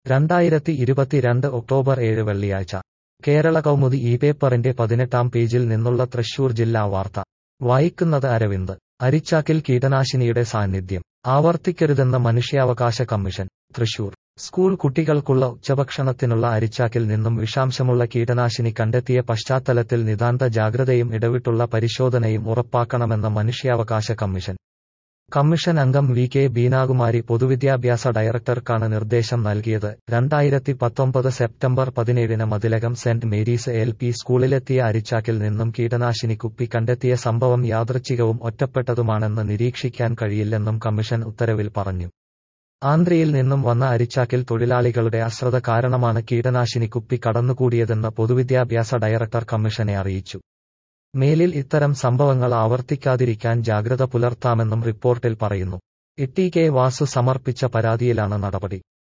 2022 October 7 വെള്ളിയാഴ്ച കേരള കൗമുദി ഈ പേപ്പറിന്റെ 18-ാം പേജിൽ നിന്നുള്ള തൃശൂർ ജില്ലാ വാർത്ത വായിക്കുന്നത് അരവിന്ദ്. അരിച്ചാക്കിൽ കീടനാശിനിയുടെ സാന്നിധ്യം ആവർത്തിക്കരുതെന്ന് മനുഷ്യാവകാശ കമ്മീഷൻ. തൃശൂർ സ്കൂൾ കുട്ടികൾക്കുള്ള ഉച്ചഭക്ഷണത്തിനുള്ള അരിച്ചാക്കിൽ നിന്നും വിഷാംശമുള്ള കീടനാശിനി കണ്ടെത്തിയ പശ്ചാത്തലത്തിൽ നിതാന്ത ജാഗ്രതയും ഇടവിട്ടുള്ള പരിശോധനയും ഉറപ്പാക്കണമെന്ന് മനുഷ്യാവകാശ കമ്മീഷൻ. കമ്മീഷൻ അംഗം വി കെ ബീനാകുമാരി പൊതുവിദ്യാഭ്യാസ ഡയറക്ടർക്കാണ് നിർദ്ദേശം നൽകിയത്. 2019 സെപ്റ്റംബർ 17-ന് മതിലകം സെന്റ് മേരീസ് LP സ്കൂളിലെത്തിയ അരിച്ചാക്കിൽ നിന്നും കീടനാശിനി കുപ്പി കണ്ടെത്തിയ സംഭവം യാദൃച്ഛികവും ഒറ്റപ്പെട്ടതുമാണെന്ന് നിരീക്ഷിക്കാൻ കഴിയില്ലെന്നും കമ്മീഷൻ ഉത്തരവിൽ പറഞ്ഞു. ആന്ധ്രയിൽ നിന്നും വന്ന അരിച്ചാക്കിൽ തൊഴിലാളികളുടെ അശ്രദ്ധ കാരണമാണ് കീടനാശിനി കുപ്പി കടന്നുകൂടിയതെന്ന് പൊതുവിദ്യാഭ്യാസ ഡയറക്ടർ കമ്മീഷനെ അറിയിച്ചു. മേലിൽ ഇത്തരം സംഭവങ്ങൾ ആവർത്തിക്കാതിരിക്കാൻ ജാഗ്രത പുലർത്താമെന്നും റിപ്പോർട്ടിൽ പറയുന്നു. ടി കെ വാസു സമർപ്പിച്ച പരാതിയിലാണ് നടപടി.